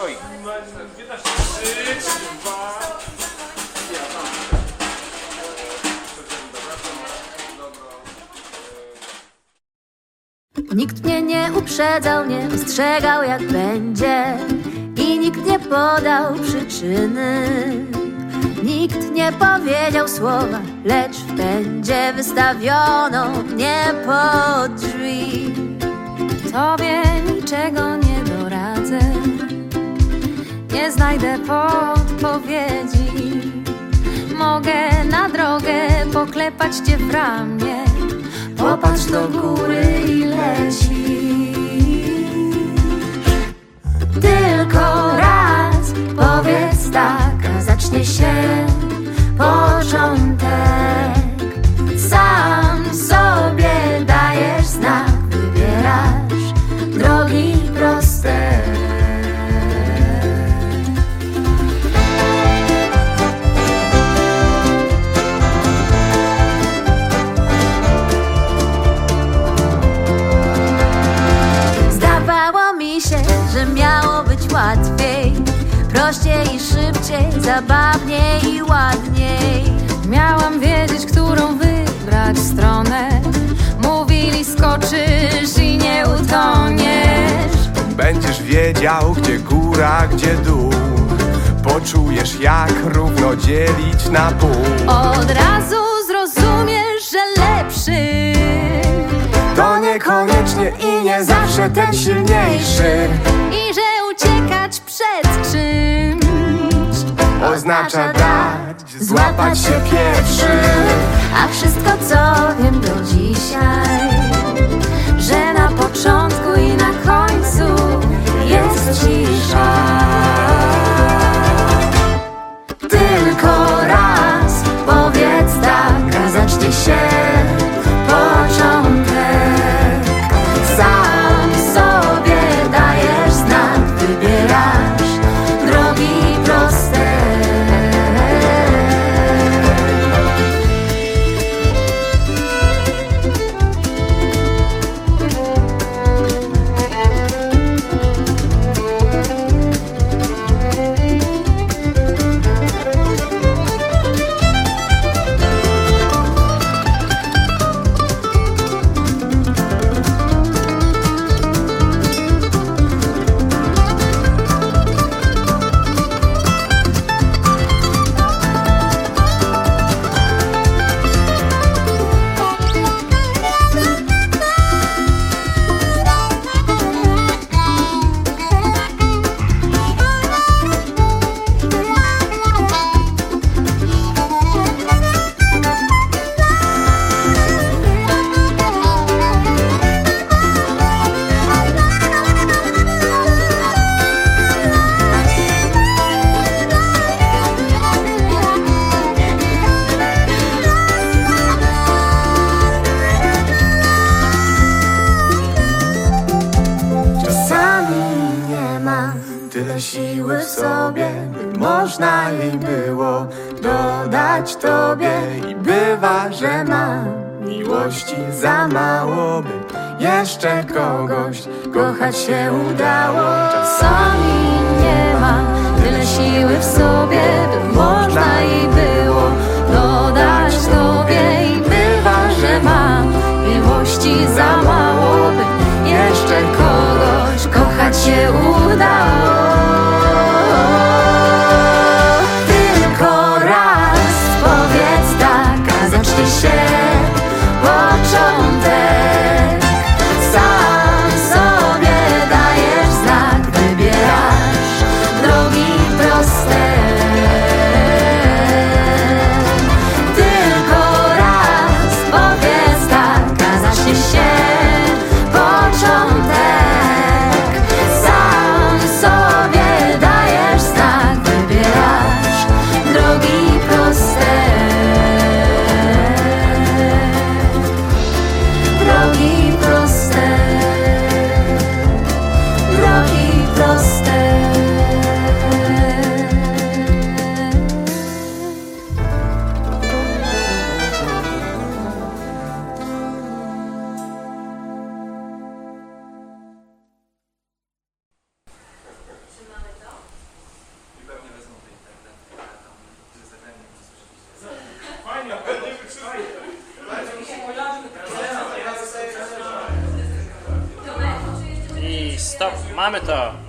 Oj. 15, 3, 2... Nikt mnie nie uprzedzał, nie ostrzegał jak będzie i nikt nie podał przyczyny. Nikt nie powiedział słowa, lecz w pędzie wystawiono mnie pod drzwi. Tobie niczego nie doradzę, nie znajdę podpowiedzi. Mogę na drogę poklepać cię w ramię, popatrz do góry i lecisz. Tylko raz powiedz tak, a zacznie się początek. Sam sobie dajesz znak, wybierasz drogi proste. Że miało być łatwiej, prościej i szybciej, zabawniej i ładniej. Miałam wiedzieć, którą wybrać stronę. Mówili, skoczysz i nie utoniesz. Będziesz wiedział, gdzie góra, gdzie dół. Poczujesz, jak równo dzielić na pół. Od razu zrozumiesz, że lepszy to niekoniecznie i nie zawsze ten silniejszy. I że uciekać przed czymś oznacza dać, złapać się pierwszy. A wszystko, co wiem do dzisiaj, że na początku i na końcu jest cisza. Tylko raz powiedz tak, a zacznie się początek. Sam sobie dajesz znak, wybierasz drogi proste. Siły w sobie, by można jej było dodać tobie. I bywa, że mam miłości za mało, by jeszcze kogoś kochać się udało. Czasami nie mam tyle siły w sobie, by można jej było dodać tobie. I bywa, że mam miłości za mało, by jeszcze kogoś kochać się udało. Początek. Sam sobie dajesz znak, wybierasz drogi proste. Stop, mamy to.